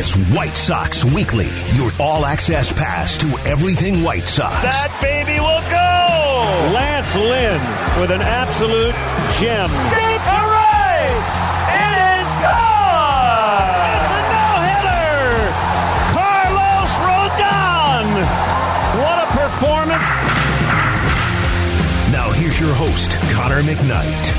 is White Sox Weekly, your all-access pass to everything White Sox. That baby will go! Lance Lynn with an absolute gem. Deep to right! It is gone! It's a no-hitter! Carlos Rodon! What a performance! Now here's your host, Connor McKnight.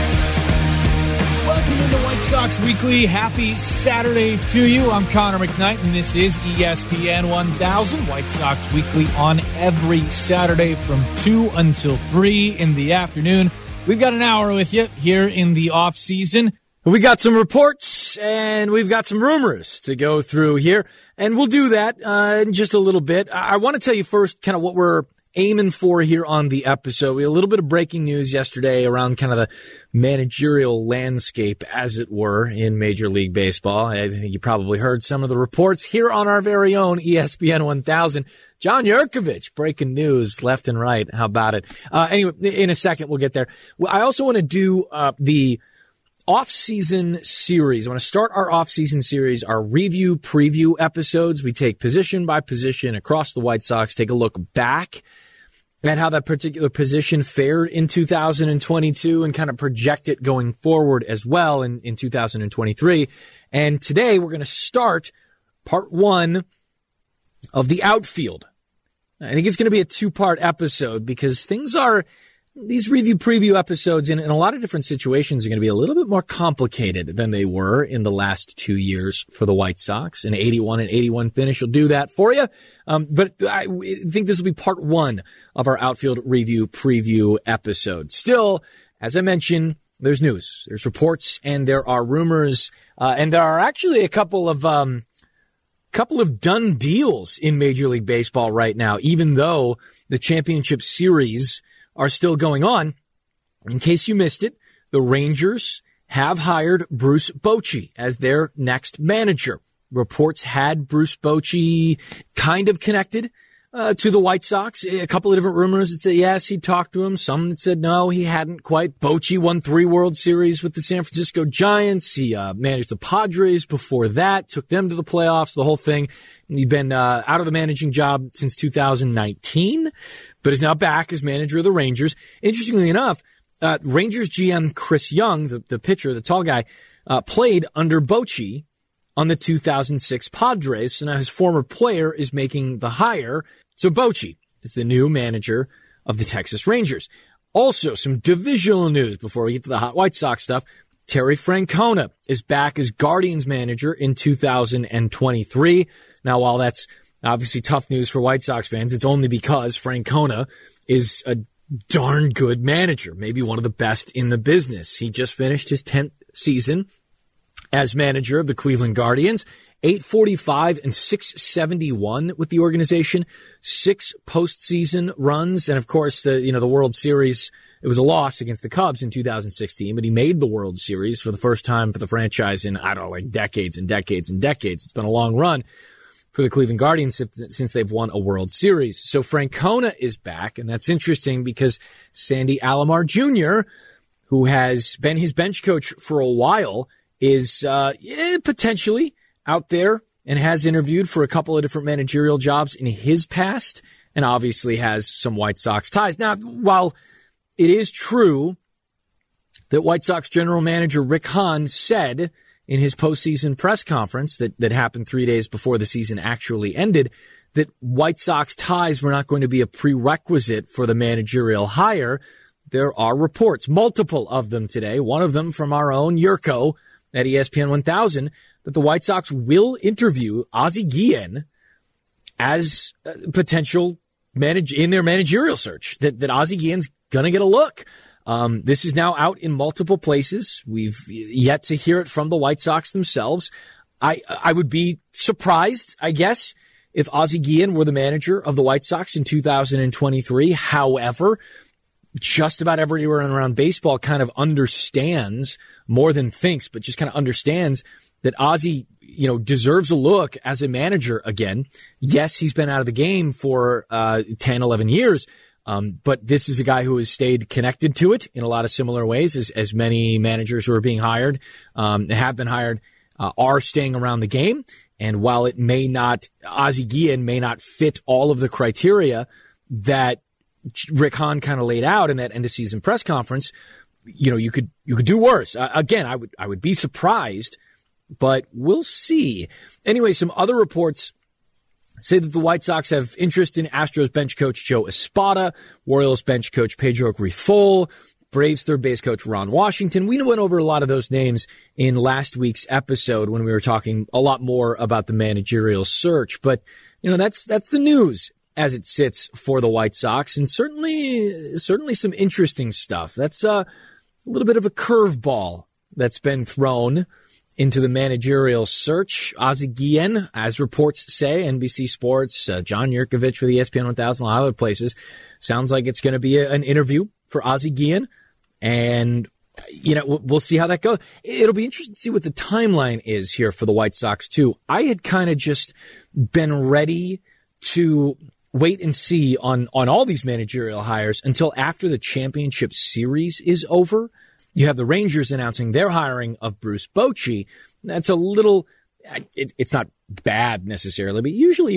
Welcome to the White Sox Weekly. Happy Saturday to you. I'm Connor McKnight, and this is ESPN 1000 White Sox Weekly on every Saturday from 2 until 3 in the afternoon. We've got an hour with you here in the off season. We got some reports and we've got some rumors to go through here, and we'll do that in just a little bit. I want to tell you first kind of what we're aiming for here on the episode. We had a little bit of breaking news yesterday around kind of the managerial landscape, as it were, in Major League Baseball. I think you probably heard some of the reports here on our very own ESPN 1000. John Yurkovich, breaking news left and right. How about it? Anyway, in a second, we'll get there. I also want to do the off-season series. I want to start our off-season series, our review preview episodes. We take position by position across the White Sox, take a look back at how that particular position fared in 2022 and kind of project it going forward as well in 2023. And today we're going to start part one of the outfield. I think it's going to be a two-part episode because these review preview episodes in a lot of different situations are going to be a little bit more complicated than they were in the last 2 years for the White Sox. An 81 and 81 finish will do that for you. But I think this will be part one of our outfield review preview episode. Still, as I mentioned, there's news, there's reports, and there are rumors, and there are actually a couple of done deals in Major League Baseball right now, even though the championship series are still going on. In case you missed it, the Rangers have hired Bruce Bochy as their next manager. Reports had Bruce Bochy kind of connected to the White Sox. A couple of different rumors that said yes, he talked to him. Some that said no, he hadn't quite. Bochy won 3 World Series with the San Francisco Giants. He managed the Padres before that, took them to the playoffs, the whole thing. He'd been out of the managing job since 2019, but is now back as manager of the Rangers. Interestingly enough, Rangers GM Chris Young, the pitcher, the tall guy, played under Bochy on the 2006 Padres. So now his former player is making the hire. So Bochy is the new manager of the Texas Rangers. Also, some divisional news before we get to the hot White Sox stuff. Terry Francona is back as Guardians manager in 2023. Now, while that's obviously tough news for White Sox fans, it's only because Francona is a darn good manager, maybe one of the best in the business. He just finished his 10th season as manager of the Cleveland Guardians, 845 and 671 with the organization, 6 postseason runs, and of course the World Series. It was a loss against the Cubs in 2016, but he made the World Series for the first time for the franchise in decades and decades and decades. It's been a long run for the Cleveland Guardians since they've won a World Series. So Francona is back, and that's interesting because Sandy Alomar Jr., who has been his bench coach for a while, is potentially out there and has interviewed for a couple of different managerial jobs in his past and obviously has some White Sox ties. Now, while it is true that White Sox general manager Rick Hahn said in his postseason press conference that happened 3 days before the season actually ended that White Sox ties were not going to be a prerequisite for the managerial hire, there are reports, multiple of them today, one of them from our own Yurko at ESPN 1000, that the White Sox will interview Ozzie Guillen as potential in their managerial search, that Ozzie Guillen's going to get a look. This is now out in multiple places. We've yet to hear it from the White Sox themselves. I would be surprised, I guess, if Ozzie Guillen were the manager of the White Sox in 2023. However, just about everywhere around baseball kind of understands, more than thinks, but just kind of understands that Ozzie, deserves a look as a manager again. Yes, he's been out of the game for 10, 11 years, but this is a guy who has stayed connected to it in a lot of similar ways as many managers who are being hired, have been hired, are staying around the game. And while it may not, Ozzie Guillen may not fit all of the criteria that Rick Hahn kind of laid out in that end of season press conference, you could do worse. Again, I would be surprised, but we'll see. Anyway, some other reports say that the White Sox have interest in Astros bench coach Joe Espada, Orioles bench coach Pedro Grifol, Braves third base coach Ron Washington. We went over a lot of those names in last week's episode when we were talking a lot more about the managerial search. But, that's the news as it sits for the White Sox, and certainly some interesting stuff. That's a little bit of a curveball that's been thrown into the managerial search. Ozzie Guillen, as reports say, NBC Sports, John Yurkovich with ESPN 1000, a lot of other places, sounds like it's going to be an interview for Ozzie Guillen, and we'll see how that goes. It'll be interesting to see what the timeline is here for the White Sox too. I had kind of just been ready to wait and see on all these managerial hires until after the championship series is over. You have the Rangers announcing their hiring of Bruce Bochy. That's a little, it's not bad necessarily, but usually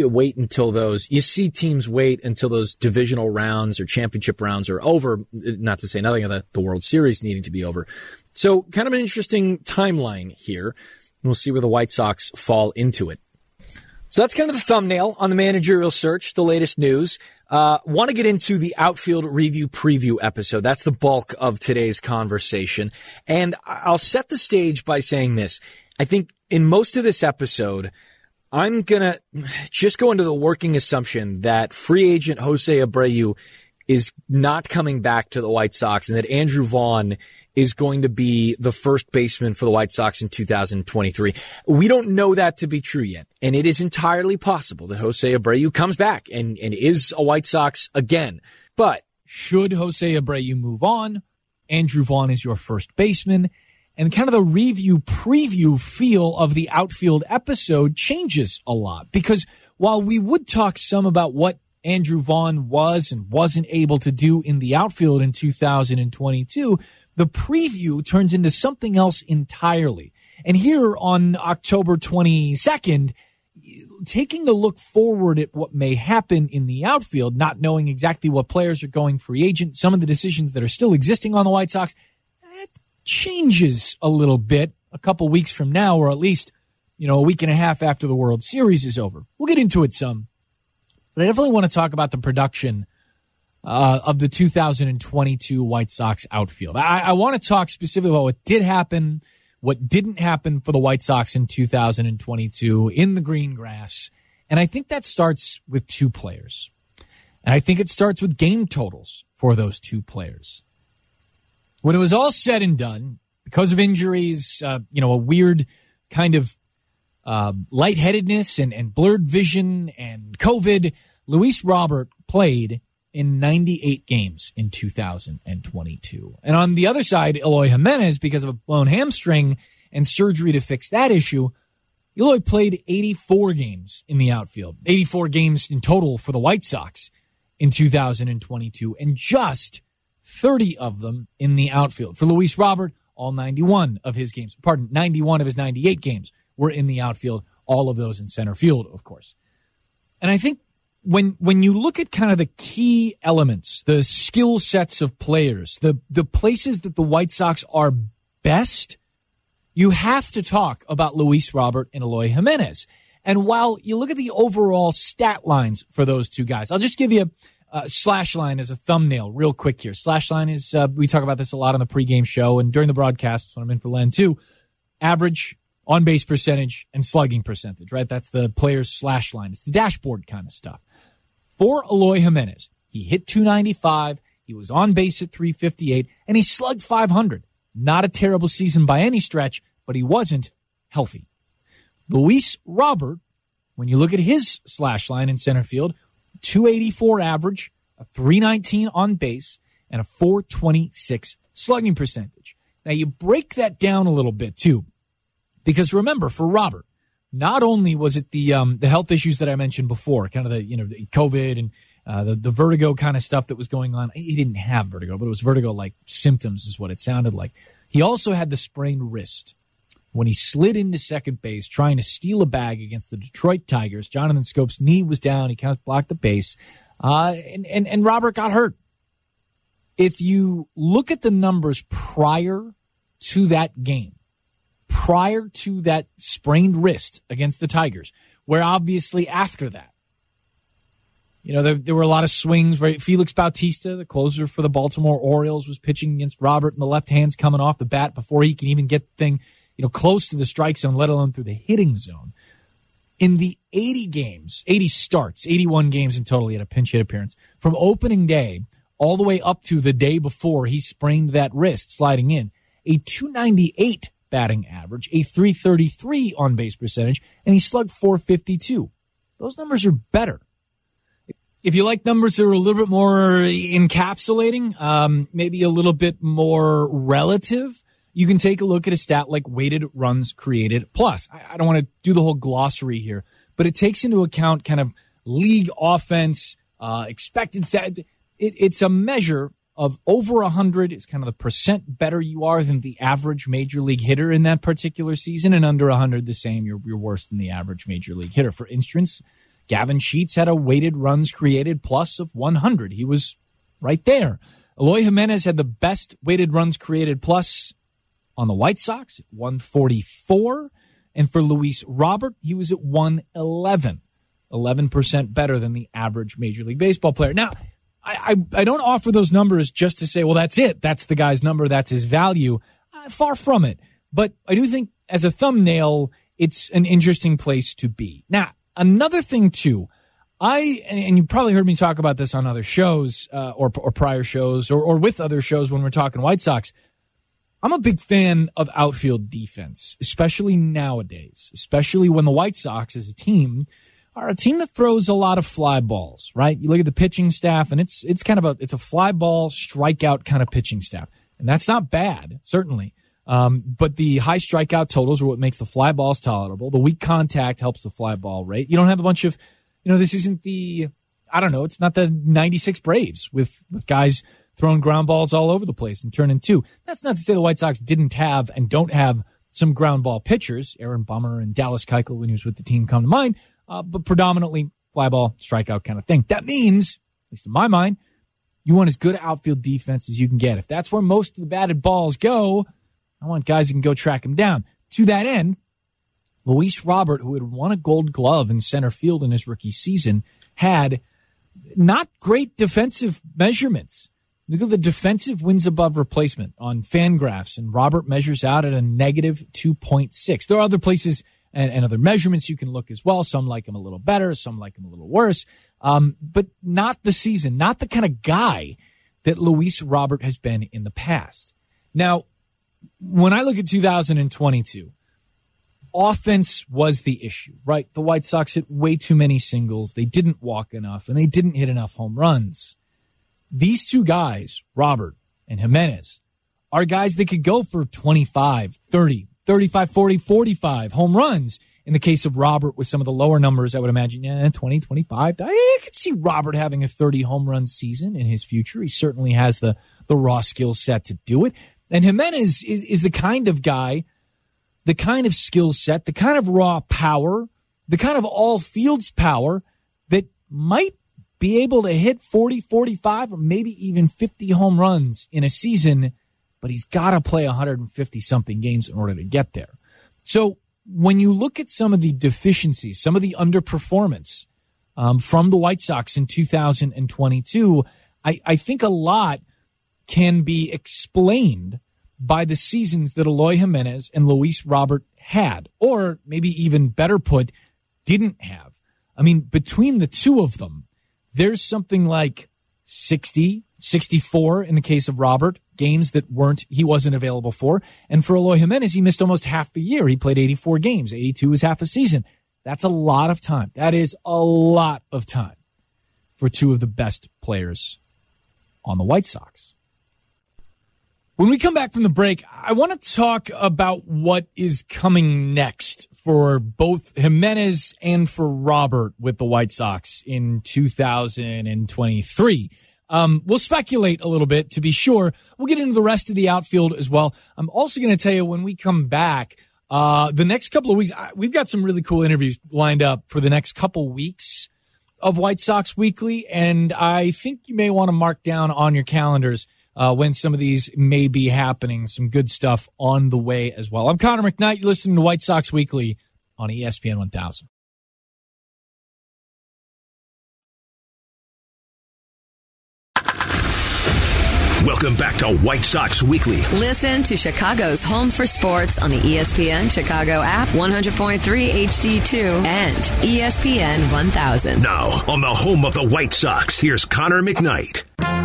you see teams wait until those divisional rounds or championship rounds are over, not to say nothing of the World Series needing to be over. So kind of an interesting timeline here. We'll see where the White Sox fall into it. So that's kind of the thumbnail on the managerial search, the latest news. Want to get into the outfield review preview episode. That's the bulk of today's conversation. And I'll set the stage by saying this. I think in most of this episode, I'm going to just go into the working assumption that free agent Jose Abreu is not coming back to the White Sox and that Andrew Vaughn is going to be the first baseman for the White Sox in 2023. We don't know that to be true yet, and it is entirely possible that Jose Abreu comes back and is a White Sox again. But should Jose Abreu move on, Andrew Vaughn is your first baseman, and kind of the review preview feel of the outfield episode changes a lot, because while we would talk some about what Andrew Vaughn was and wasn't able to do in the outfield in 2022, the preview turns into something else entirely. And here on October 22nd, taking a look forward at what may happen in the outfield, not knowing exactly what players are going free agent, some of the decisions that are still existing on the White Sox, it changes a little bit a couple weeks from now, or at least, a week and a half after the World Series is over. We'll get into it some. But I definitely want to talk about the production of the 2022 White Sox outfield. I want to talk specifically about what did happen, what didn't happen for the White Sox in 2022 in the green grass. And I think that starts with two players. And I think it starts with game totals for those two players. When it was all said and done, because of injuries, a weird kind of lightheadedness and blurred vision and COVID, Luis Robert played in 98 games in 2022. And on the other side, Eloy Jimenez, because of a blown hamstring and surgery to fix that issue, Eloy played 84 games in the outfield, 84 games in total for the White Sox in 2022, and just 30 of them in the outfield. For Luis Robert, all 91 of his 98 games were in the outfield, all of those in center field, of course. And I think when you look at kind of the key elements, the skill sets of players, the places that the White Sox are best, you have to talk about Luis Robert and Eloy Jimenez. And while you look at the overall stat lines for those two guys, I'll just give you a slash line as a thumbnail real quick here. Slash line is, we talk about this a lot on the pregame show and during the broadcasts when I'm in for Len too. Average, on-base percentage, and slugging percentage, right? That's the player's slash line. It's the dashboard kind of stuff. For Eloy Jimenez, he hit .295, he was on base at .358, and he slugged .500. Not a terrible season by any stretch, but he wasn't healthy. Luis Robert, when you look at his slash line in center field, .284 average, a .319 on base, and a .426 slugging percentage. Now, you break that down a little bit, too, because remember, for Robert, not only was it the health issues that I mentioned before, kind of the COVID and the vertigo kind of stuff that was going on. He didn't have vertigo, but it was vertigo-like symptoms is what it sounded like. He also had the sprained wrist. when he slid into second base trying to steal a bag against the Detroit Tigers. Jonathan Scope's knee was down. He kind of blocked the base. And Robert got hurt. If you look at the numbers prior to that game, prior to that sprained wrist against the Tigers, where obviously after that, there were a lot of swings where Felix Bautista, the closer for the Baltimore Orioles, was pitching against Robert, and the left hand's coming off the bat before he can even get the thing, close to the strike zone, let alone through the hitting zone. In the 80 starts, 81 games in total, he had a pinch hit appearance. From opening day all the way up to the day before he sprained that wrist sliding in, a .298 batting average, a .333 on-base percentage, and he slugged .452. Those numbers are better. If you like numbers that are a little bit more encapsulating, maybe a little bit more relative, you can take a look at a stat like weighted runs created plus. I don't want to do the whole glossary here, but it takes into account kind of league offense, expected stat. It's a measure of over 100 is kind of the percent better you are than the average major league hitter in that particular season, and under 100 the same, you're worse than the average major league hitter. For instance, Gavin Sheets had a weighted runs created plus of 100. He was right there. Eloy Jimenez had the best weighted runs created plus on the White Sox at 144. And for Luis Robert, he was at 111, 11% better than the average Major League Baseball player. Now, I don't offer those numbers just to say, well, that's it. That's the guy's number. That's his value. Far from it. But I do think as a thumbnail, it's an interesting place to be. Now, another thing, too, and you probably heard me talk about this on other shows or prior shows or with other shows when we're talking White Sox. I'm a big fan of outfield defense, especially nowadays, especially when the White Sox as a team are a team that throws a lot of fly balls, right? You look at the pitching staff, and it's a fly ball strikeout kind of pitching staff. And that's not bad, certainly. But the high strikeout totals are what makes the fly balls tolerable. The weak contact helps the fly ball rate. You don't have a bunch of, this isn't it's not the 96 Braves with guys throwing ground balls all over the place and turning two. That's not to say the White Sox didn't have and don't have some ground ball pitchers. Aaron Bummer and Dallas Keuchel, when he was with the team, come to mind. But predominantly fly ball, strikeout kind of thing. That means, at least in my mind, you want as good outfield defense as you can get. If that's where most of the batted balls go, I want guys who can go track them down. To that end, Luis Robert, who had won a Gold Glove in center field in his rookie season, had not great defensive measurements. Look at the defensive wins above replacement on Fangraphs, and Robert measures out at a negative 2.6. There are other places and other measurements you can look as well. Some like him a little better, some like him a little worse. But not the season, not the kind of guy that Luis Robert has been in the past. Now, when I look at 2022, offense was the issue, right? The White Sox hit way too many singles. They didn't walk enough, and they didn't hit enough home runs. These two guys, Robert and Jimenez, are guys that could go for 25, 30, 35, 40, 45 home runs. In the case of Robert, with some of the lower numbers, I would imagine 20, 25. I could see Robert having a 30 home run season in his future. He certainly has the raw skill set to do it. And Jimenez is the kind of guy, the kind of skill set, the kind of raw power, the kind of all fields power that might be able to hit 40, 45, or maybe even 50 home runs in a season, but he's got to play 150-something games in order to get there. So when you look at some of the deficiencies, some of the underperformance from the White Sox in 2022, I think a lot can be explained by the seasons that Eloy Jimenez and Luis Robert had, or maybe even better put, didn't have. I mean, between the two of them, there's something like 60, 64 in the case of Robert, games that he wasn't available for. And for Eloy Jimenez, he missed almost half the year. He played 84 games. 82 is half a season. That's a lot of time. That is a lot of time for two of the best players on the White Sox. When we come back from the break, I want to talk about what is coming next for both Jimenez and for Robert with the White Sox in 2023. We'll speculate a little bit, to be sure. We'll get into the rest of the outfield as well. I'm also going to tell you when we come back The next couple of weeks, we've got some really cool interviews lined up for the next couple weeks of White Sox Weekly, and I think you may want to mark down on your calendars when some of these may be happening. Some good stuff on the way as well. I'm Connor McKnight. You're listening to White Sox Weekly on ESPN 1000. Welcome back to White Sox Weekly. Listen to Chicago's home for sports on the ESPN Chicago app, 100.3 HD2, and ESPN 1000. Now, on the home of the White Sox, here's Connor McKnight.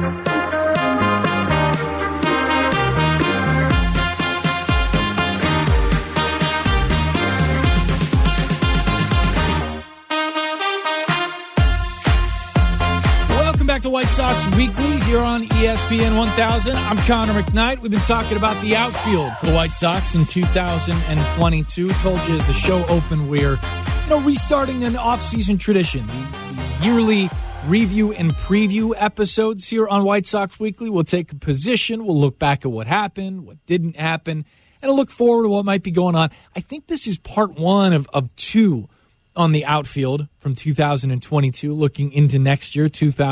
Back to White Sox Weekly here on ESPN 1000. I'm Connor McKnight. We've been talking about the outfield for the White Sox in 2022. Told you as the show opened, we're restarting an off-season tradition. The yearly review and preview episodes here on White Sox Weekly. We'll take a position. We'll look back at what happened, what didn't happen, and look forward to what might be going on. I think this is part one of two on the outfield from 2022, looking into next year,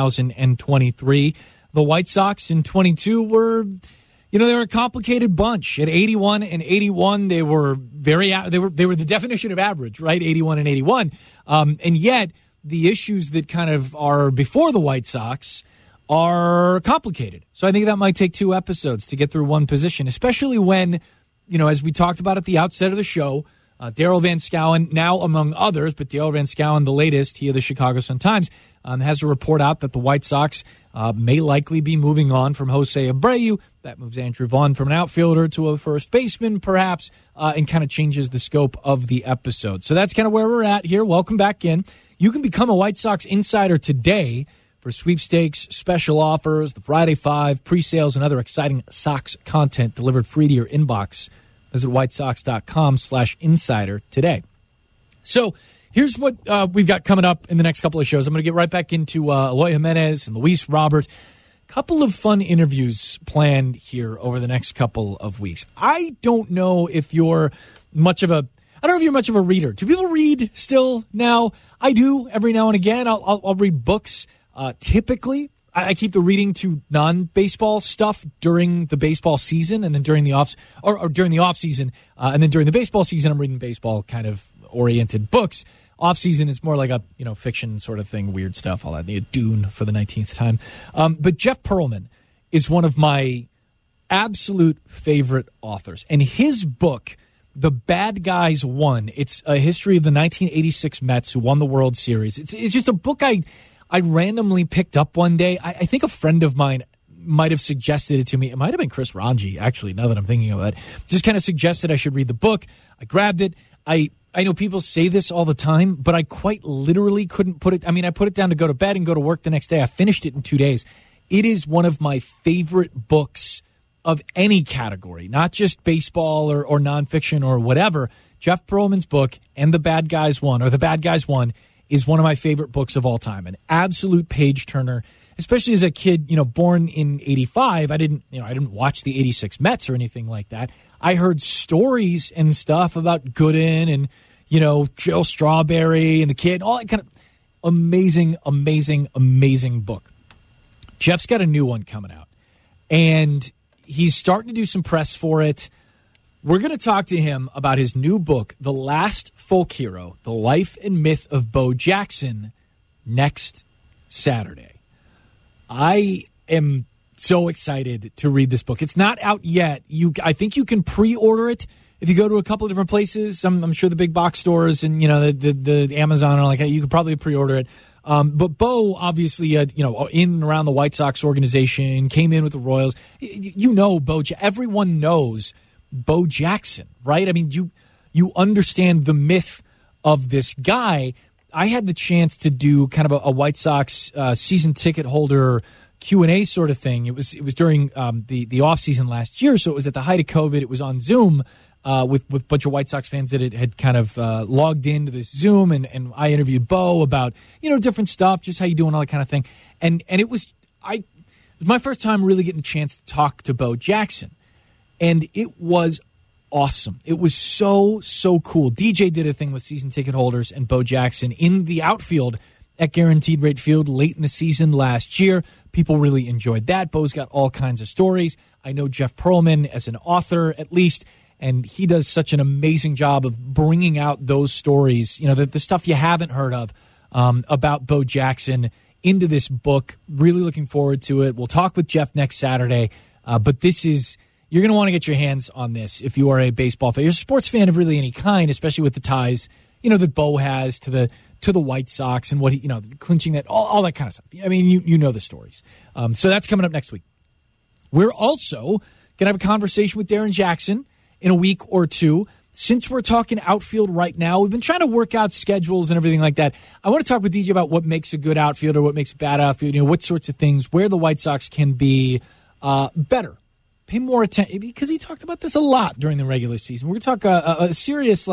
2023. The White Sox in 22 were, they were a complicated bunch. At 81 and 81, they were they were the definition of average, right? 81 and 81. And yet, the issues that kind of are before the White Sox are complicated. So I think that might take two episodes to get through one position, especially when, as we talked about at the outset of the show, Daryl Van Schouwen, now among others, but Daryl Van Schouwen, the latest, he of the Chicago Sun-Times, has a report out that the White Sox may likely be moving on from Jose Abreu. That moves Andrew Vaughn from an outfielder to a first baseman, perhaps, and kind of changes the scope of the episode. So that's kind of where we're at here. Welcome back in. You can become a White Sox insider today for sweepstakes, special offers, the Friday Five, pre-sales, and other exciting Sox content delivered free to your inbox. Visit whitesox.com/insider today. So here's what we've got coming up in the next couple of shows. I'm going to get right back into Eloy Jimenez and Luis Robert. Couple of fun interviews planned here over the next couple of weeks. I don't know if you're much of a reader. Do people read still now? I do every now and again. I'll read books. Typically, I keep the reading to non-baseball stuff during the baseball season, and then during the off season, and then during the baseball season, I'm reading baseball kind of oriented books. Off season, it's more like a fiction sort of thing, weird stuff. All that, Dune for the 19th time. But Jeff Pearlman is one of my absolute favorite authors, and his book, The Bad Guys Won. It's a history of the 1986 Mets who won the World Series. It's just a book I randomly picked up one day. I think a friend of mine might have suggested it to me. It might have been Chris Ranji, actually, now that I'm thinking of it. Just kind of suggested I should read the book. I grabbed it. I know people say this all the time, but I quite literally couldn't put it. I put it down to go to bed and go to work the next day. I finished it in 2 days. It is one of my favorite books of any category, not just baseball or nonfiction or whatever. Jeff Pearlman's book, and The Bad Guys Won, is one of my favorite books of all time. An absolute page turner, especially as a kid, born in 85. I didn't watch the 86 Mets or anything like that. I heard stories and stuff about Gooden and, Joe Strawberry and the kid, all that kind of amazing, amazing, amazing book. Jeff's got a new one coming out, and he's starting to do some press for it. We're going to talk to him about his new book, The Last Folk Hero, The Life and Myth of Bo Jackson, next Saturday. I am so excited to read this book. It's not out yet. I think you can pre-order it if you go to a couple of different places. I'm sure the big box stores and the Amazon and all like that. You could probably pre-order it. But Bo, obviously, in and around the White Sox organization, came in with the Royals. Everyone knows Bo Jackson, right? You understand the myth of this guy. I had the chance to do kind of a White Sox season ticket holder Q&A sort of thing. It was during the off season last year, so it was at the height of COVID. It was on Zoom with a bunch of White Sox fans that had kind of logged into this Zoom, and I interviewed Bo about different stuff, just how you doing, all that kind of thing. And it was my first time really getting a chance to talk to Bo Jackson. And it was awesome. It was so cool. DJ did a thing with season ticket holders and Bo Jackson in the outfield at Guaranteed Rate Field late in the season last year. People really enjoyed that. Bo's got all kinds of stories. I know Jeff Pearlman as an author, at least, and he does such an amazing job of bringing out those stories, the stuff you haven't heard of about Bo Jackson into this book. Really looking forward to it. We'll talk with Jeff next Saturday, but you're going to want to get your hands on this if you are a baseball fan. You're a sports fan of really any kind, especially with the ties, that Bo has to the White Sox and what clinching that, all that kind of stuff. I mean, you know the stories. So that's coming up next week. We're also going to have a conversation with Darren Jackson in a week or two. Since we're talking outfield right now, we've been trying to work out schedules and everything like that. I want to talk with DJ about what makes a good outfielder, what makes a bad outfield, what sorts of things, where the White Sox can be better. Pay more attention, because he talked about this a lot during the regular season. We're going to talk a serious,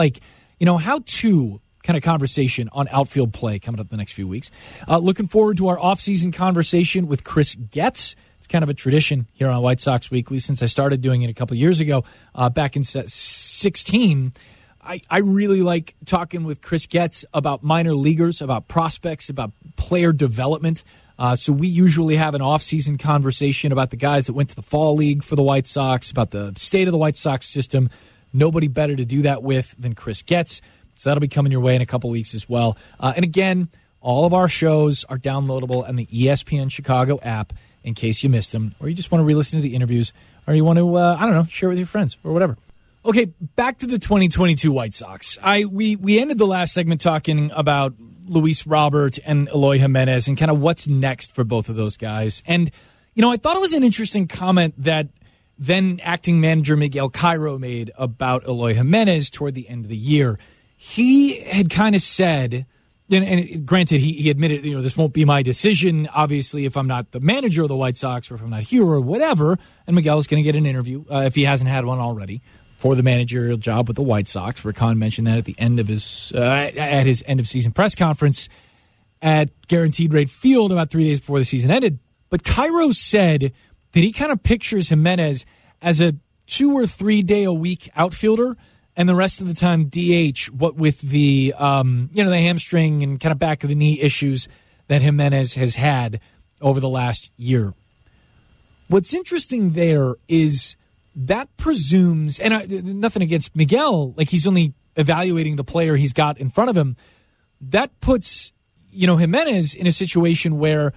how-to kind of conversation on outfield play coming up the next few weeks. Looking forward to our off-season conversation with Chris Getz. It's kind of a tradition here on White Sox Weekly since I started doing it a couple years ago, back in 2016. I really like talking with Chris Getz about minor leaguers, about prospects, about player development. So we usually have an off-season conversation about the guys that went to the fall league for the White Sox, about the state of the White Sox system. Nobody better to do that with than Chris Getz. So that'll be coming your way in a couple weeks as well. And again, all of our shows are downloadable on the ESPN Chicago app in case you missed them, or you just want to re-listen to the interviews, or you want to, share with your friends or whatever. Okay, back to the 2022 White Sox. We ended the last segment talking about Luis Robert and Eloy Jimenez and kind of what's next for both of those guys. And, I thought it was an interesting comment that then acting manager Miguel Cairo made about Eloy Jimenez toward the end of the year. He had kind of said, and granted, he admitted, this won't be my decision, obviously, if I'm not the manager of the White Sox or if I'm not here or whatever. And Miguel's going to get an interview, if he hasn't had one already, for the managerial job with the White Sox. Rick Hahn mentioned that at the end of his end-of-season press conference at Guaranteed Rate Field about 3 days before the season ended. But Cairo said that he kind of pictures Jimenez as a 2 or 3 day a week outfielder, and the rest of the time DH, what with the the hamstring and kind of back of the knee issues that Jimenez has had over the last year. What's interesting there is that presumes, and nothing against Miguel, like he's only evaluating the player he's got in front of him. That puts, Jimenez in a situation where,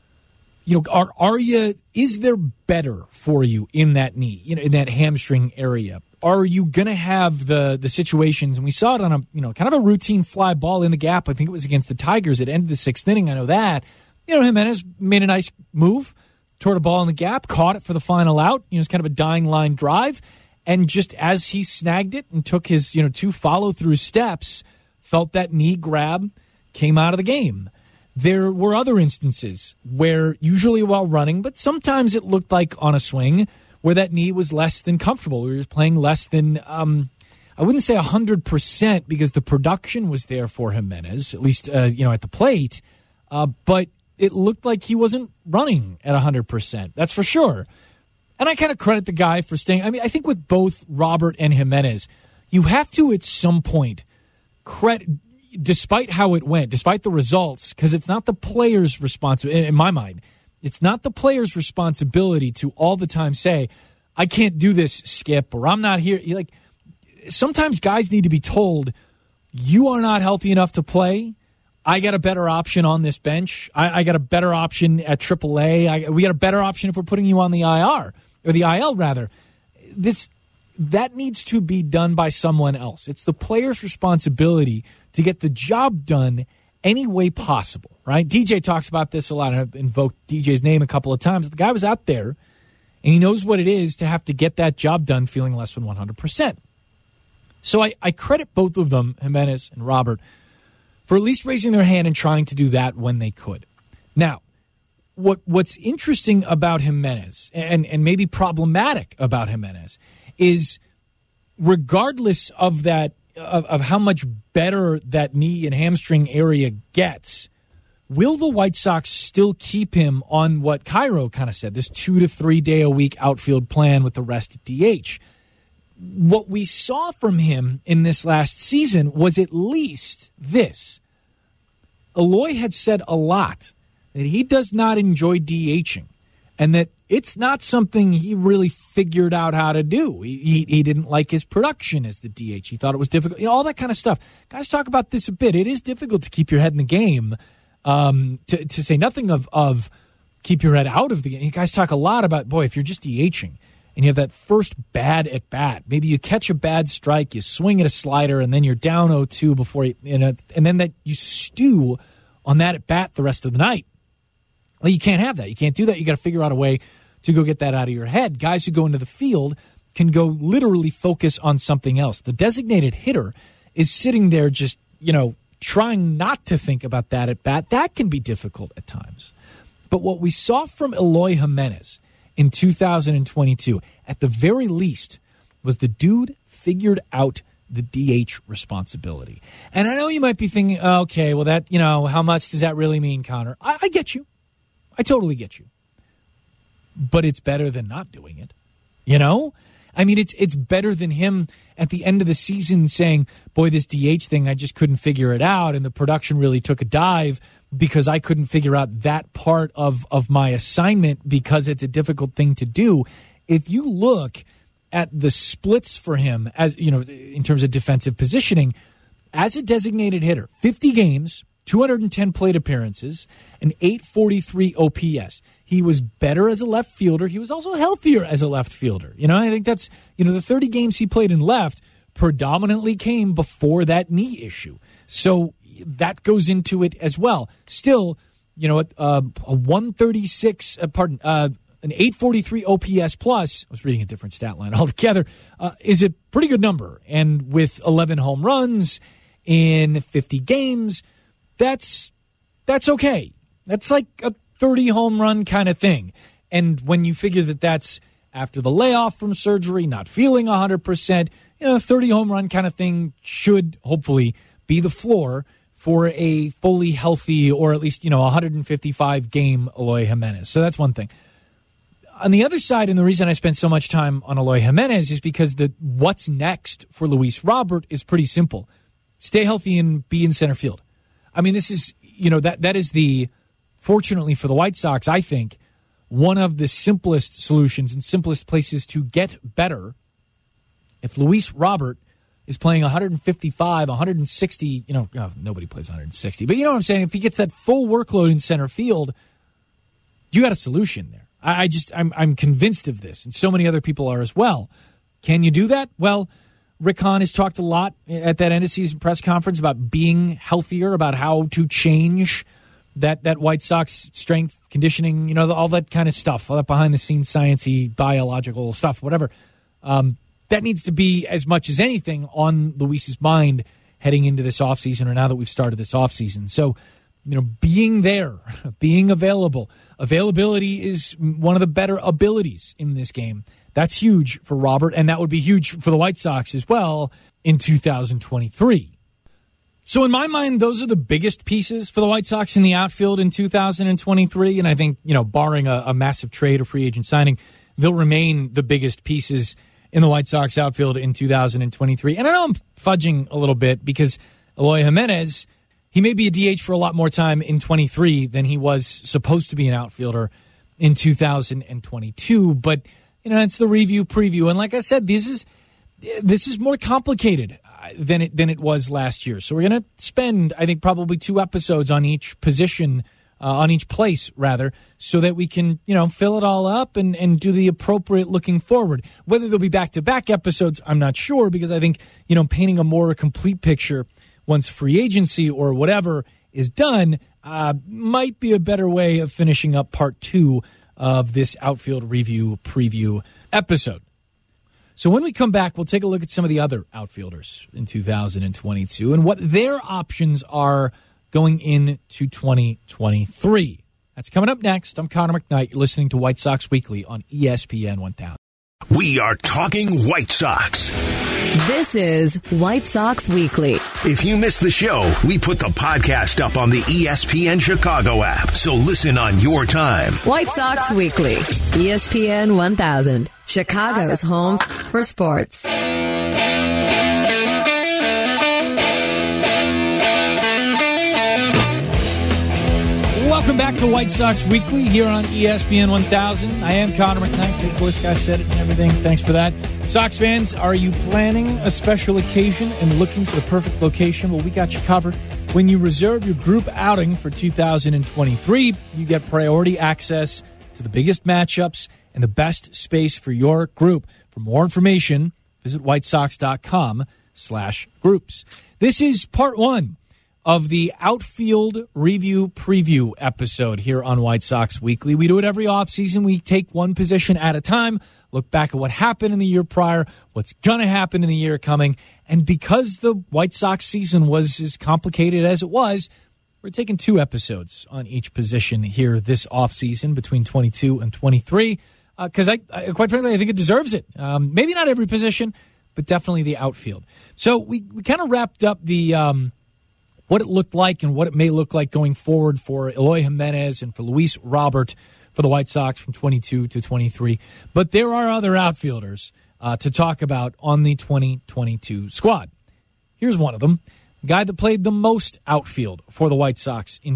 is there better for you in that knee, in that hamstring area? Are you going to have the situations, and we saw it on a, kind of a routine fly ball in the gap. I think it was against the Tigers at the end of the sixth inning. I know that, Jimenez made a nice move toward a ball in the gap, caught it for the final out. It's kind of a dying line drive. And just as he snagged it and took his, 2 follow-through steps, felt that knee grab, came out of the game. There were other instances where, usually while running, but sometimes it looked like on a swing, where that knee was less than comfortable. We were playing less than, I wouldn't say 100% because the production was there for Jimenez, at least, at the plate. But it looked like he wasn't running at 100%. That's for sure. And I kind of credit the guy for staying. I mean, I think with both Robert and Jimenez, you have to at some point credit, despite how it went, despite the results, because it's not the player's responsibility, in my mind, it's not the player's responsibility to all the time say, I can't do this, Skip, or I'm not here. Sometimes guys need to be told, you are not healthy enough to play. I got a better option on this bench. I got a better option at AAA. We got a better option if we're putting you on the IR, or the IL rather. That needs to be done by someone else. It's the player's responsibility to get the job done any way possible, right? DJ talks about this a lot. I've invoked DJ's name a couple of times. The guy was out there, and he knows what it is to have to get that job done feeling less than 100%. So I credit both of them, Jimenez and Robert, for at least raising their hand and trying to do that when they could. Now, what's interesting about Jimenez, and maybe problematic about Jimenez, is regardless of that, of how much better that knee and hamstring area gets, will the White Sox still keep him on what Cairo kind of said, this 2 to 3 day a week outfield plan with the rest at DH? what we saw from him in this last season was at least this. Eloy had said a lot that he does not enjoy DHing and that it's not something he really figured out how to do. He didn't like his production as the DH. He thought it was difficult. You know, all that kind of stuff. Guys talk about this a bit. It is difficult to keep your head in the game, to say nothing of keep your head out of the game. You guys talk a lot about, boy, if you're just DHing and you have that first bad at bat, maybe you catch a bad strike, you swing at a slider, and then you're down 0-2 before and then that you stew on that at bat the rest of the night. Well, you can't have that. You can't do that. You got to figure out a way to go get that out of your head. Guys who go into the field can go literally focus on something else. The designated hitter is sitting there just, trying not to think about that at bat. That can be difficult at times. But what we saw from Eloy Jimenez in 2022, at the very least, was the dude figured out the DH responsibility. And I know you might be thinking, okay, well, that, how much does that really mean, Connor? I get you. I totally get you. But it's better than not doing it. I mean, it's better than him at the end of the season saying, boy, this DH thing, I just couldn't figure it out, and the production really took a dive because I couldn't figure out that part of my assignment because it's a difficult thing to do. If you look at the splits for him, as in terms of defensive positioning, as a designated hitter, 50 games, 210 plate appearances, an 843 OPS. He was better as a left fielder. He was also healthier as a left fielder. I think that's, the 30 games he played in left predominantly came before that knee issue. So that goes into it as well. Still, a 136, an 843 OPS plus, I was reading a different stat line altogether, is a pretty good number. And with 11 home runs in 50 games, that's okay. That's like a 30 home run kind of thing. And when you figure that that's after the layoff from surgery, not feeling 100%, 30 home run kind of thing should hopefully be the floor for a fully healthy, or at least, 155 game Eloy Jimenez. So that's one thing. On the other side, and the reason I spent so much time on Eloy Jimenez is because what's next for Luis Robert is pretty simple. Stay healthy and be in center field. I mean, this is, that is fortunately for the White Sox, I think, one of the simplest solutions and simplest places to get better. If Luis Robert is playing 155, 160, nobody plays 160, but you know what I'm saying? If he gets that full workload in center field, you got a solution there. I'm convinced of this, and so many other people are as well. Can you do that? Well, Rick Hahn has talked a lot at that end-of-season press conference about being healthier, about how to change that White Sox strength, conditioning, all that kind of stuff, all that behind-the-scenes science-y, biological stuff, whatever. That needs to be, as much as anything, on Luis's mind heading into this offseason, or now that we've started this offseason. So, being there, being available. Availability is one of the better abilities in this game. That's huge for Robert, and that would be huge for the White Sox as well in 2023. So in my mind, those are the biggest pieces for the White Sox in the outfield in 2023, and I think, barring a massive trade or free agent signing, they'll remain the biggest pieces in the White Sox outfield in 2023. And I know I'm fudging a little bit because Eloy Jimenez, he may be a DH for a lot more time in 23 than he was supposed to be an outfielder in 2022, but it's the review preview. And like I said, this is more complicated than it was last year. So we're going to spend, I think, probably 2 episodes on each position, on each place, rather, so that we can, fill it all up and do the appropriate looking forward. Whether there'll be back-to-back episodes, I'm not sure, because I think, painting a more complete picture once free agency or whatever is done might be a better way of finishing up part 2 of this outfield review preview episode. So when we come back, we'll take a look at some of the other outfielders in 2022 and what their options are going into 2023. That's coming up next. I'm Connor McKnight. You're listening to White Sox Weekly on ESPN 1000. We are talking White Sox. This is White Sox Weekly. If you missed the show, we put the podcast up on the ESPN Chicago app, so listen on your time. White Sox Weekly, ESPN 1000, Chicago's home for sports. Welcome back to White Sox Weekly here on ESPN 1000. I am Connor McKnight. Big voice guy said it and everything. Thanks for that. Sox fans, are you planning a special occasion and looking for the perfect location? Well, we got you covered. When you reserve your group outing for 2023, you get priority access to the biggest matchups and the best space for your group. For more information, visit whitesox.com/groups. This is part one of the Outfield Review Preview episode here on White Sox Weekly. We do it every offseason. We take one position at a time, look back at what happened in the year prior, what's going to happen in the year coming. And because the White Sox season was as complicated as it was, we're taking 2 episodes on each position here this offseason between 22 and 23. Because I quite frankly, I think it deserves it. Maybe not every position, but definitely the outfield. So we kind of wrapped up the what it looked like and what it may look like going forward for Eloy Jimenez and for Luis Robert for the White Sox from 22 to 23. But there are other outfielders to talk about on the 2022 squad. Here's one of them, the guy that played the most outfield for the White Sox in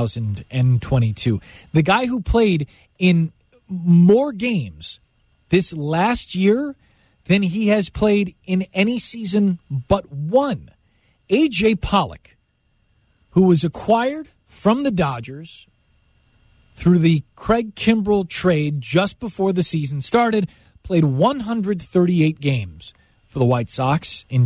2022. The guy who played in more games this last year than he has played in any season but one. A.J. Pollock, who was acquired from the Dodgers through the Craig Kimbrel trade just before the season started, played 138 games for the White Sox in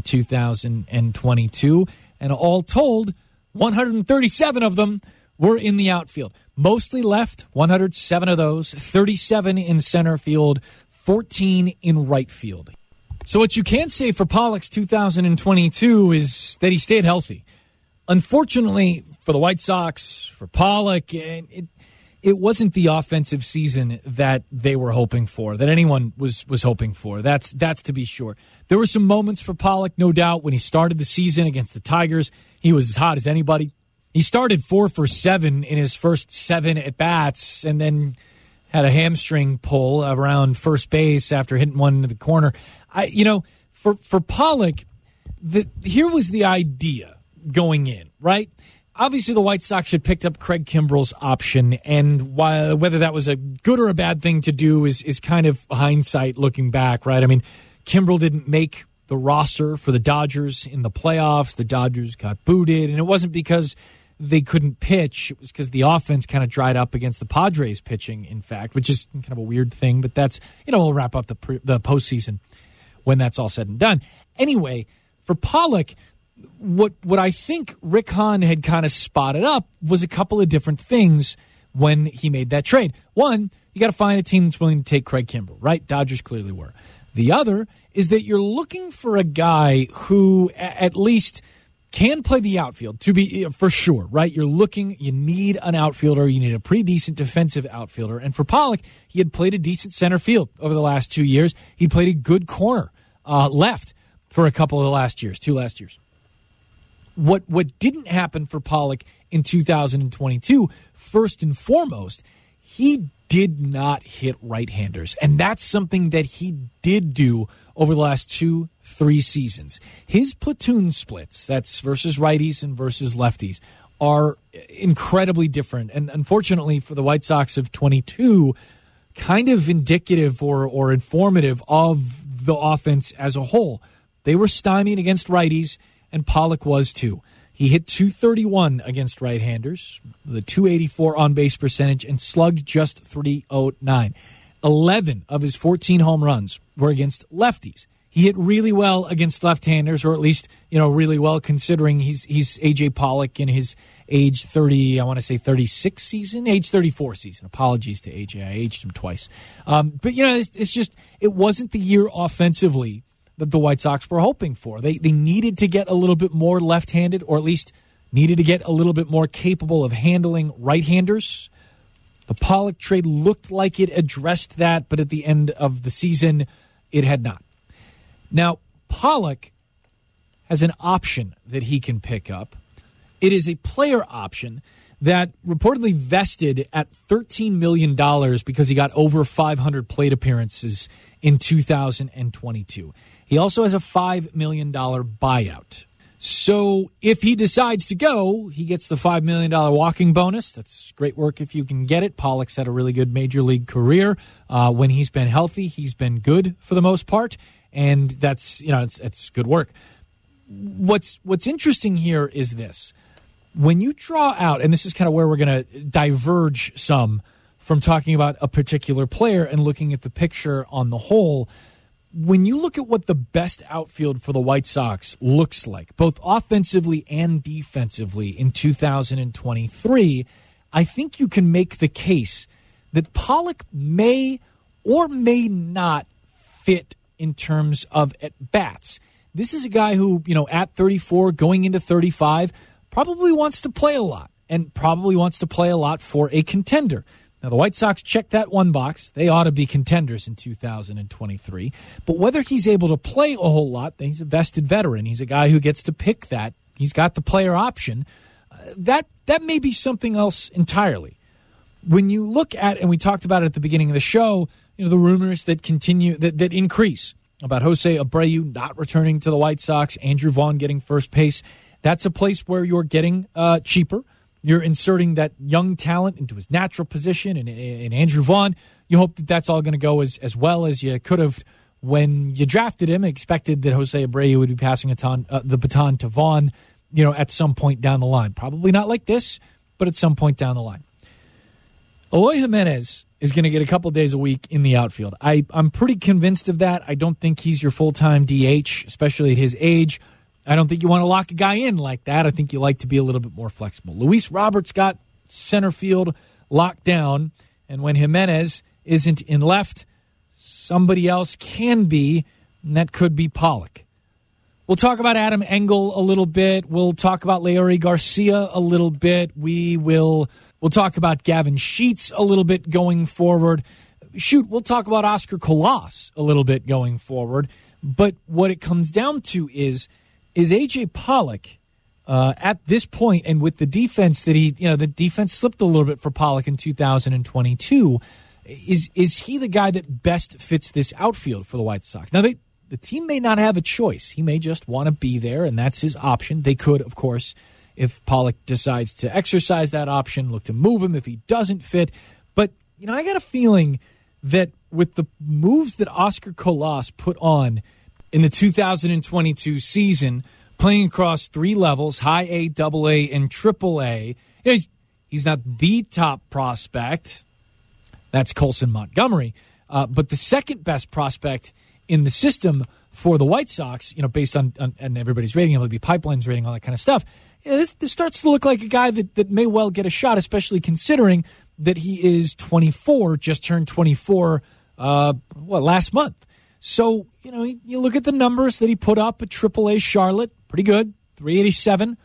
2022, and all told, 137 of them were in the outfield. Mostly left, 107 of those, 37 in center field, 14 in right field. So what you can say for Pollock's 2022 is that he stayed healthy. Unfortunately for the White Sox, for Pollock, it wasn't the offensive season that they were hoping for, that anyone was hoping for. That's to be sure. There were some moments for Pollock, no doubt, when he started the season against the Tigers. He was as hot as anybody. He started 4 for 7 in his first 7 at-bats and then had a hamstring pull around first base after hitting one into the corner. For Pollock, here was the idea going in, right? Obviously, the White Sox had picked up Craig Kimbrel's option, and whether that was a good or a bad thing to do is kind of hindsight looking back, right? I mean, Kimbrel didn't make the roster for the Dodgers in the playoffs. The Dodgers got booted, and it wasn't because they couldn't pitch. It was because the offense kind of dried up against the Padres pitching, in fact, which is kind of a weird thing, but that's, we'll wrap up the postseason when that's all said and done. Anyway, for Pollock, what I think Rick Hahn had kind of spotted up was a couple of different things when he made that trade. One, you got to find a team that's willing to take Craig Kimbrel, right? Dodgers clearly were. The other is that you're looking for a guy who at least can play the outfield, to be for sure, right? You need an outfielder. You need a pretty decent defensive outfielder. And for Pollock, he had played a decent center field over the last 2 years. He played a good corner left for a couple of the last years, 2 last years. What didn't happen for Pollock in 2022, first and foremost, he did not hit right-handers. And that's something that he did do over the last 2-3 seasons. His platoon splits, that's versus righties and versus lefties, are incredibly different. And unfortunately for the White Sox of 22, kind of indicative or informative of the offense as a whole. They were stymied against righties, and Pollock was too. He hit .231 against right-handers, the .284 on-base percentage, and slugged just .309. 11 of his 14 home runs were against lefties. He hit really well against left-handers, or at least, really well considering he's A.J. Pollock in his age 36 season, age 34 season. Apologies to A.J. I aged him twice. But, it's just, it wasn't the year offensively that the White Sox were hoping for. They needed to get a little bit more left-handed, or at least needed to get a little bit more capable of handling right-handers. The Pollock trade looked like it addressed that, but at the end of the season, it had not. Now, Pollock has an option that he can pick up. It is a player option that reportedly vested at $13 million because he got over 500 plate appearances in 2022. He also has a $5 million buyout. So if he decides to go, he gets the $5 million walking bonus. That's great work if you can get it. Pollock's had a really good major league career. When he's been healthy, he's been good for the most part, and that's it's good work. What's interesting here is this. When you draw out, and this is kind of where we're going to diverge some from talking about a particular player and looking at the picture on the whole, when you look at what the best outfield for the White Sox looks like, both offensively and defensively in 2023, I think you can make the case that Pollock may or may not fit in terms of at-bats. This is a guy who, at 34, going into 35, probably wants to play a lot and probably wants to play a lot for a contender. Now, the White Sox check that one box. They ought to be contenders in 2023. But whether he's able to play a whole lot, he's a vested veteran. He's a guy who gets to pick that. He's got the player option. That may be something else entirely. When you look at, and we talked about it at the beginning of the show, the rumors that continue, that increase about Jose Abreu not returning to the White Sox, Andrew Vaughn getting first base, that's a place where you're getting cheaper. You're inserting that young talent into his natural position, and Andrew Vaughn, you hope that that's all going to go as well as you could have when you drafted him. Expected that Jose Abreu would be passing the baton to Vaughn, at some point down the line. Probably not like this, but at some point down the line. Eloy Jimenez is going to get a couple days a week in the outfield. I'm pretty convinced of that. I don't think he's your full-time DH, especially at his age. I don't think you want to lock a guy in like that. I think you like to be a little bit more flexible. Luis Roberts got center field locked down, and when Jimenez isn't in left, somebody else can be, and that could be Pollock. We'll talk about Adam Engel a little bit. We'll talk about Leury Garcia a little bit. We'll talk about Gavin Sheets a little bit going forward. We'll talk about Oscar Colas a little bit going forward. But what it comes down to is A.J. Pollock at this point, and with the defense that the defense slipped a little bit for Pollock in 2022, is he the guy that best fits this outfield for the White Sox? Now, the team may not have a choice. He may just want to be there, and that's his option. They could, of course, if Pollock decides to exercise that option, look to move him if he doesn't fit. But, I got a feeling that with the moves that Oscar Colas put on in the 2022 season, playing across three levels, high A, double A, and triple A. He's not the top prospect. That's Colson Montgomery. But the second best prospect in the system for the White Sox, based on everybody's rating, it'll be Pipeline's rating, all that kind of stuff. This starts to look like a guy that may well get a shot, especially considering that he is 24, just turned 24, last month. So, you look at the numbers that he put up at AAA Charlotte, pretty good, 387,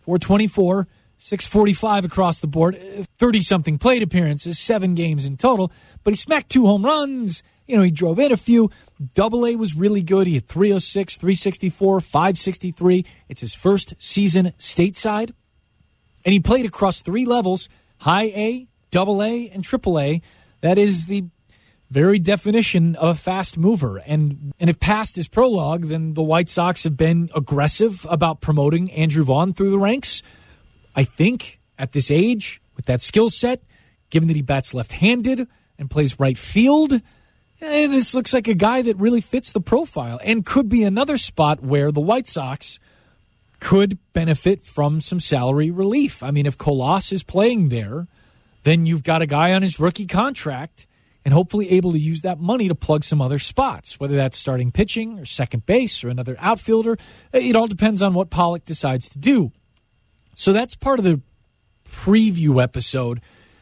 424, 645 across the board, 30-something plate appearances, 7 games in total, but he smacked 2 home runs, he drove in a few. AA was really good. He had 306, 364, 563. It's his first season stateside, and he played across 3 levels, high A, double A, and triple A. That is the very definition of a fast mover. And if past is prologue, then the White Sox have been aggressive about promoting Andrew Vaughn through the ranks. I think at this age, with that skill set, given that he bats left-handed and plays right field, this looks like a guy that really fits the profile and could be another spot where the White Sox could benefit from some salary relief. I mean, if Colas is playing there, then you've got a guy on his rookie contract and hopefully able to use that money to plug some other spots, whether that's starting pitching or second base or another outfielder. It all depends on what Pollock decides to do. So that's part of the preview episode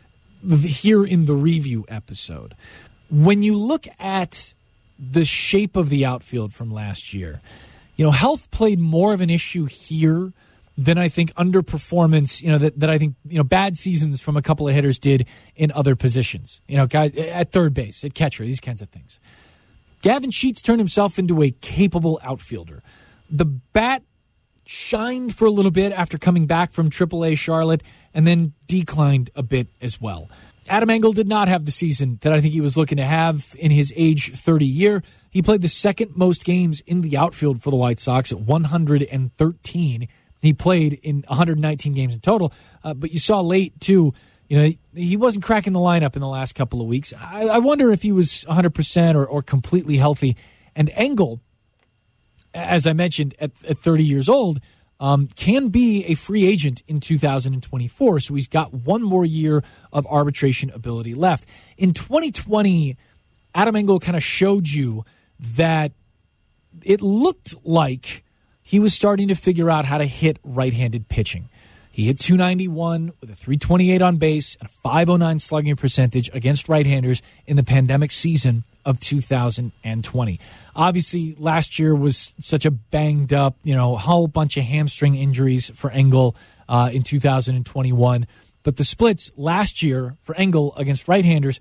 here in the review episode. When you look at the shape of the outfield from last year, health played more of an issue here than I think underperformance, that I think, bad seasons from a couple of hitters did in other positions. Guys at third base, at catcher, these kinds of things. Gavin Sheets turned himself into a capable outfielder. The bat shined for a little bit after coming back from AAA Charlotte and then declined a bit as well. Adam Engel did not have the season that I think he was looking to have in his age 30 year. He played the second most games in the outfield for the White Sox at 113. He played in 119 games in total. But you saw late, too, he wasn't cracking the lineup in the last couple of weeks. I wonder if he was 100% or completely healthy. And Engel, as I mentioned, at 30 years old, can be a free agent in 2024. So he's got one more year of arbitration ability left. In 2020, Adam Engel kind of showed you that it looked like he was starting to figure out how to hit right-handed pitching. He hit .291 with a .328 on base and a .509 slugging percentage against right-handers in the pandemic season of 2020. Obviously, last year was such a banged up, whole bunch of hamstring injuries for Engel in 2021. But the splits last year for Engel against right-handers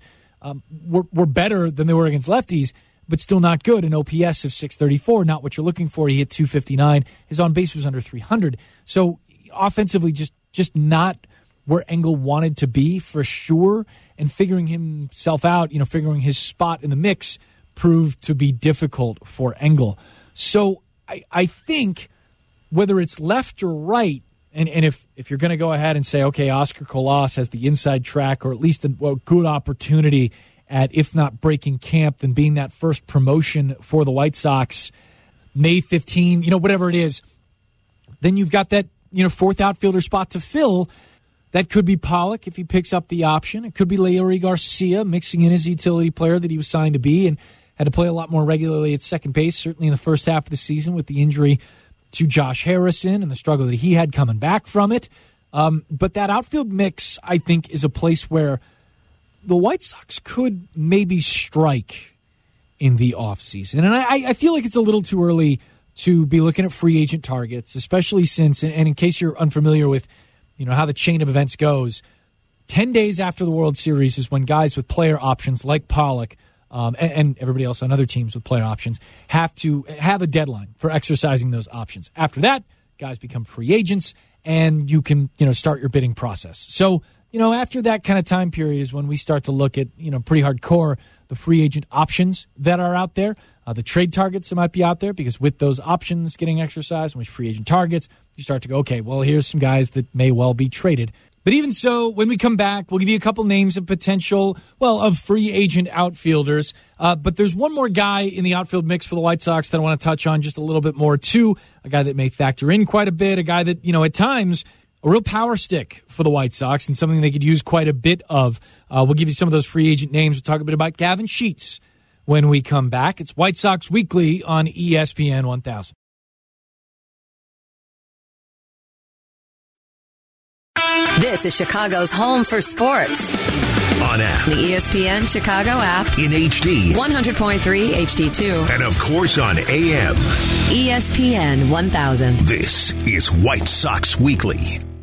were better than they were against lefties, but still not good. An OPS of 634, not what you're looking for. He hit .259. His on-base was under 300. So offensively, just not where Engel wanted to be for sure, and figuring himself out, figuring his spot in the mix proved to be difficult for Engel. So I think whether it's left or right, and if you're going to go ahead and say, okay, Oscar Colas has the inside track or at least a good opportunity at, if not breaking camp, then being that first promotion for the White Sox, May 15, whatever it is, then you've got that, fourth outfielder spot to fill. That could be Pollock if he picks up the option. It could be Leury Garcia mixing in his utility player that he was signed to be and had to play a lot more regularly at second base, certainly in the first half of the season with the injury to Josh Harrison and the struggle that he had coming back from it. But that outfield mix, I think, is a place where the White Sox could maybe strike in the offseason. And I feel like it's a little too early to be looking at free agent targets, especially since, and in case you're unfamiliar with how the chain of events goes, 10 days after the World Series is when guys with player options like Pollock and everybody else on other teams with player options have to have a deadline for exercising those options. After that, guys become free agents, and you can start your bidding process. So after that kind of time period is when we start to look at pretty hardcore the free agent options that are out there, the trade targets that might be out there, because with those options getting exercised, with free agent targets, you start to go, okay, well, here's some guys that may well be traded. But even so, when we come back, we'll give you a couple names of potential, of free agent outfielders. But there's one more guy in the outfield mix for the White Sox that I want to touch on just a little bit more, too. A guy that may factor in quite a bit, a guy that, at times, a real power stick for the White Sox and something they could use quite a bit of. We'll give you some of those free agent names. We'll talk a bit about Gavin Sheets when we come back. It's White Sox Weekly on ESPN 1000. This is Chicago's home for sports. On app. The ESPN Chicago app. In HD. 100.3 HD2. And of course on AM. ESPN 1000. This is White Sox Weekly.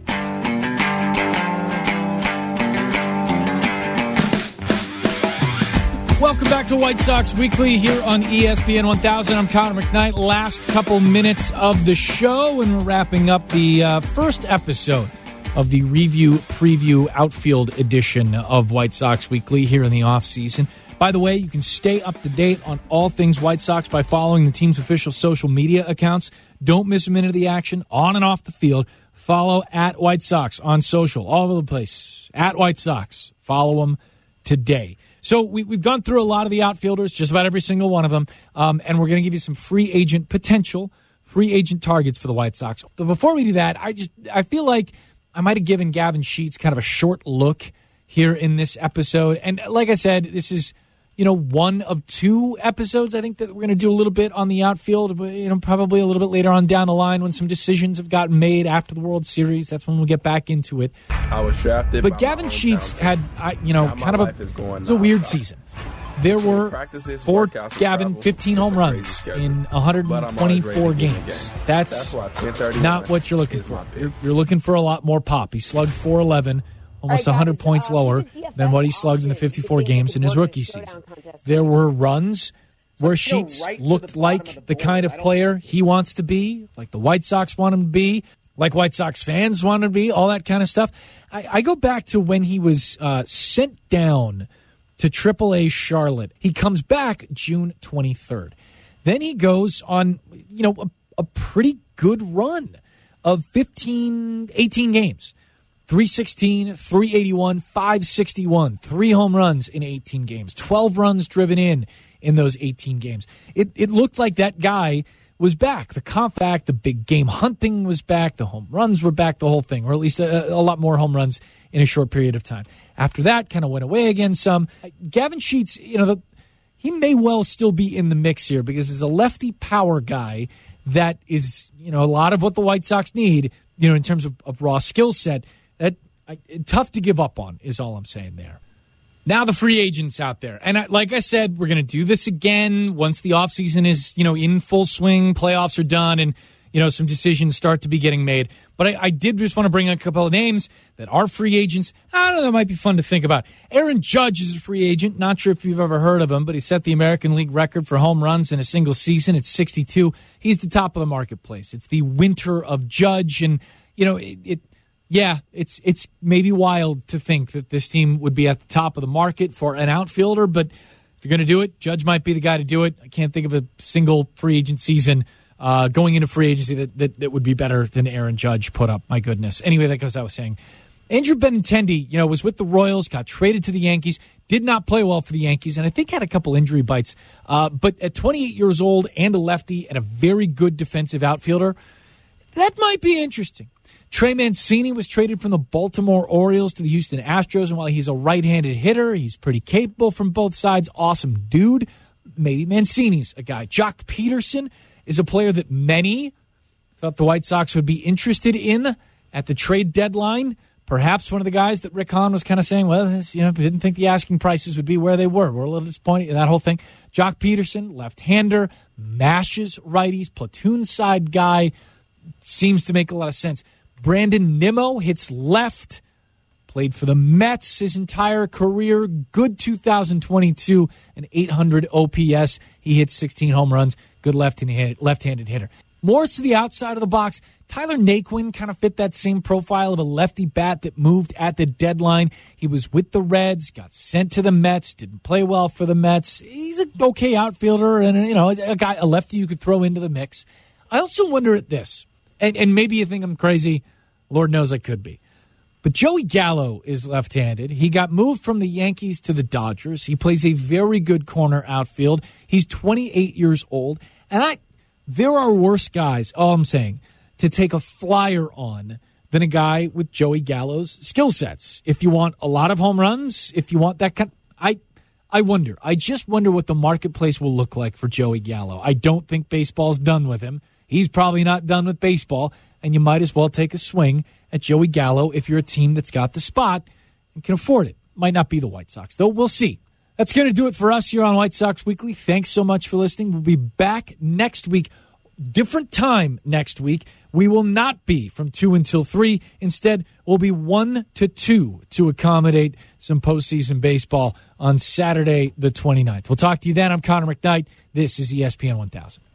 Welcome back to White Sox Weekly here on ESPN 1000. I'm Connor McKnight. Last couple minutes of the show, and we're wrapping up the first episode of the preview outfield edition of White Sox Weekly here in the offseason. By the way, you can stay up to date on all things White Sox by following the team's official social media accounts. Don't miss a minute of the action on and off the field. Follow at White Sox on social, all over the place. At White Sox. Follow them today. So we've gone through a lot of the outfielders, just about every single one of them, and we're going to give you some free agent targets for the White Sox. But before we do that, I feel like I might have given Gavin Sheets kind of a short look here in this episode. And like I said, this is, one of two episodes, I think, that we're going to do a little bit on the outfield, but, probably a little bit later on down the line when some decisions have gotten made after the World Series. That's when we'll get back into it. I was drafted. But Gavin Sheets had, kind of a weird season. There were for Gavin 15 home runs in 124 games. That's not what you're looking for. You're looking for a lot more pop. He slugged .411, almost 100 points lower than what he slugged in the 54 games in his rookie season. There were runs where Sheets looked like the kind of player he wants to be, like the White Sox want him to be, like White Sox fans want him to be, all that kind of stuff. I go back to when he was sent down to AAA Charlotte. He comes back June 23rd. Then he goes on, a pretty good run of 18 games. 316, 381, 561, 3 home runs in 18 games, 12 runs driven in those 18 games. It looked like that guy was back. The compact, the big game hunting was back. The home runs were back, the whole thing, or at least a lot more home runs in a short period of time. After that, kind of went away again some. Gavin Sheets, he may well still be in the mix here because he's a lefty power guy that is, a lot of what the White Sox need, in terms of raw skill set. That tough to give up on is all I'm saying there. Now the free agents out there. And like I said, we're going to do this again once the offseason is, in full swing, playoffs are done, and, some decisions start to be getting made. But I did just want to bring a couple of names that are free agents. I don't know, that might be fun to think about. Aaron Judge is a free agent. Not sure if you've ever heard of him, but he set the American League record for home runs in a single season. It's 62. He's the top of the marketplace. It's the winter of Judge, and, it's maybe wild to think that this team would be at the top of the market for an outfielder, but if you're going to do it, Judge might be the guy to do it. I can't think of a single free agent season going into free agency that would be better than Aaron Judge put up. My goodness. Anyway, that goes, I was saying. Andrew Benintendi, was with the Royals, got traded to the Yankees, did not play well for the Yankees, and I think had a couple injury bites. But at 28 years old and a lefty and a very good defensive outfielder, that might be interesting. Trey Mancini was traded from the Baltimore Orioles to the Houston Astros, and while he's a right-handed hitter, he's pretty capable from both sides. Awesome dude. Maybe Mancini's a guy. Jock Peterson is a player that many thought the White Sox would be interested in at the trade deadline. Perhaps one of the guys that Rick Hahn was kind of saying, didn't think the asking prices would be where they were. We're a little disappointed in that whole thing. Jock Peterson, left-hander, mashes righties, platoon side guy, seems to make a lot of sense. Brandon Nimmo hits left, played for the Mets his entire career. Good 2022, an 800 OPS. He hits 16 home runs. Good left-handed hitter. More to the outside of the box, Tyler Naquin kind of fit that same profile of a lefty bat that moved at the deadline. He was with the Reds, got sent to the Mets, didn't play well for the Mets. He's an okay outfielder and, a lefty you could throw into the mix. I also wonder at this, and maybe you think I'm crazy. Lord knows I could be. But Joey Gallo is left-handed. He got moved from the Yankees to the Dodgers. He plays a very good corner outfield. He's 28 years old. And there are worse guys, all I'm saying, to take a flyer on than a guy with Joey Gallo's skill sets. If you want a lot of home runs, if you want that kind, I wonder. I just wonder what the marketplace will look like for Joey Gallo. I don't think baseball's done with him. He's probably not done with baseball, and you might as well take a swing at Joey Gallo if you're a team that's got the spot and can afford it. Might not be the White Sox, though. We'll see. That's going to do it for us here on White Sox Weekly. Thanks so much for listening. We'll be back next week. Different time next week. We will not be from 2 until 3. Instead, we'll be 1 to 2 to accommodate some postseason baseball on Saturday the 29th. We'll talk to you then. I'm Connor McKnight. This is ESPN 1000.